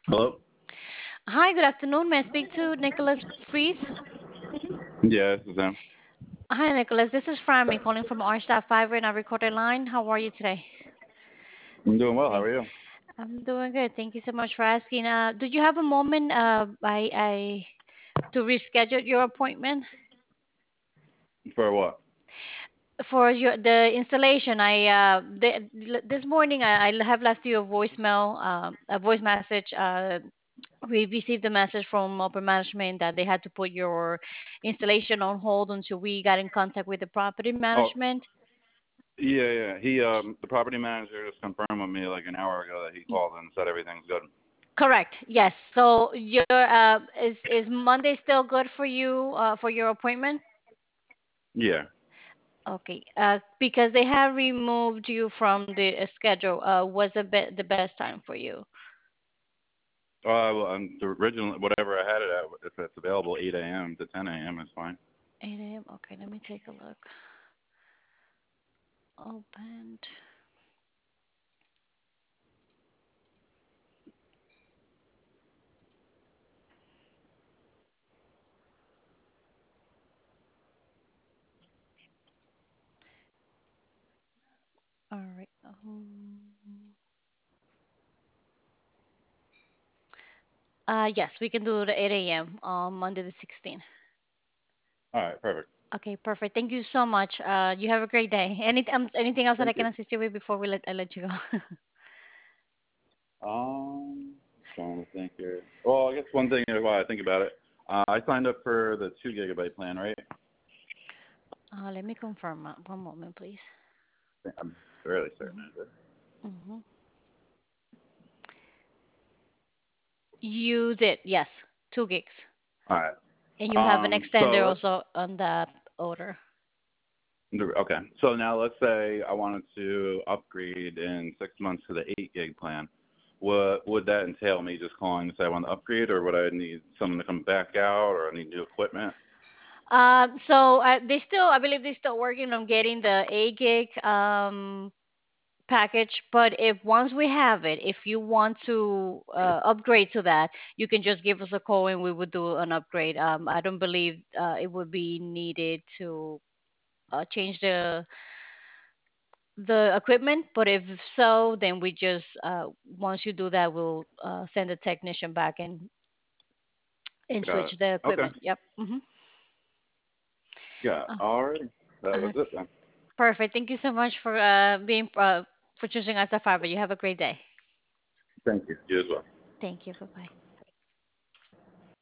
Hello? Hi, good afternoon. May I speak to Nicholas Fries? Yeah, this is him. Hi, Nicholas. This is Frammy calling from R-Fiber in our recorded line. How are you today? I'm doing well. How Hey, are you? I'm doing good. Thank you so much for asking. Do you have a moment to reschedule your appointment For what? for the installation? This morning I have left you a voicemail, a voice message. We received a message from upper management that they had to put your installation on hold until we got in contact with the property Oh, management. yeah. The property manager just confirmed with me like an hour ago that he Y- called and said everything's good. Correct. Yes. So your is Monday still good for your appointment? Yeah. Okay. Because they have removed you from the schedule. Was the best time for you? Well, the original, whatever I had it at, if it's available, 8 a.m. to 10 a.m. is fine. 8 a.m. Okay. Let me take a look. Opened. All right. Yes, we can do the 8 a.m. on Monday the 16th. All right, perfect. Okay, perfect. Thank you so much. You have a great day. Anything else that I Thank can you. assist you with before I let you go? Trying to think here. Well, I guess one thing while I think about it, I signed up for the 2 gigabyte plan, right? Let me confirm. One moment, please. I'm fairly certain hmm I did. hmm You did, yes, 2 gigs, All right. and you have an So extender let's also on that order. Okay. So now let's say I wanted to upgrade in 6 months to the 8 gig plan. What would that entail? Me just calling to say I want to upgrade, or would I need someone to come back out, or I need new equipment? I believe they're still working on getting the 8 gig package. But if once we have it, if you want to upgrade to that, you can just give us a call and we would do an upgrade. I don't believe it would be needed to change the equipment, but if so, then we just once you do that, we'll send a technician back and Got it. switch the Okay. equipment. Yep. Got it. Uh, All right. That uh, was it then. Perfect. Thank you so much being for choosing us, Fiber. You have a great day. Thank you. You as well. Thank you. Bye bye.